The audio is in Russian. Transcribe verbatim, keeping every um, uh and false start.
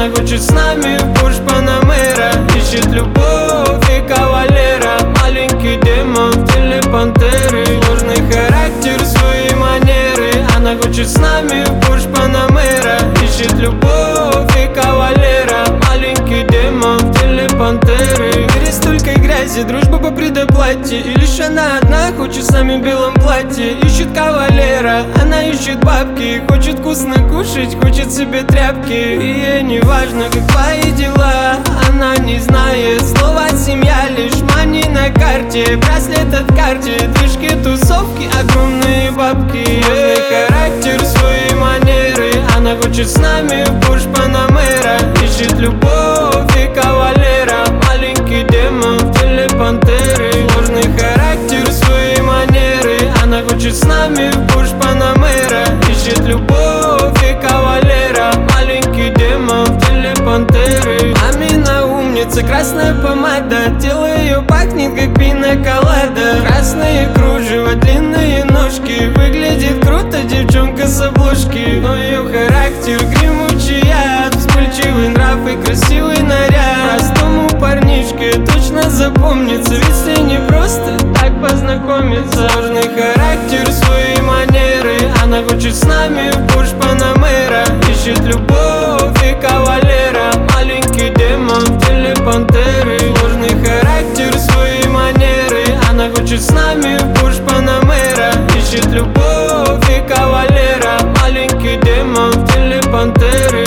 Она хочет с нами в Порш Панамера. Ищет любовь и кавалера. Маленький демон в теле пантеры. Сложный характер, свои манеры. Она хочет с нами в Порш Панамера. Ищет любовь и кавалера. Маленький демон в теле пантеры. В мире столько грязи, дружба по предоплате. И лишь она одна хочет с нами в белом платье. Ищет кавалера, она ищет бабки. Хочет вкусно кушать, хочет себе тряпки. И ей не важно, как твои дела. Она не знает слова семья, лишь мани на карте. Браслет от карте, движки, тусовки, огромные бабки. Сложный характер, свои манеры. Она хочет с нами в Порш Панамера. Ищет любовь и кавалера. Маленький демон в теле пантеры. Сложный характер, свои манеры. Она хочет с нами в Порш Панамера. Ищет любовь и кавалера. Маленький демон в теле пантеры. Мамина умница, красная помада. Тело ее пахнет как пина-колада. Красные кружева, длинные ножки. Выглядит круто девчонка с обложки. Но ее характер гремучий яд. Вспыльчивый нрав и красивый наряд. Простому парнишке точно запомнится. Ведь с ней не просто так познакомиться. Сложный характер, свои манеры. Она хочет с нами в Порш Панамера. Ищет любовь и кавалера. Маленький демон в теле пантеры. Сложный характер, свои манеры. Она хочет с нами в Порш Панамера. Ищет любовь и кавалера. Маленький демон в теле пантеры.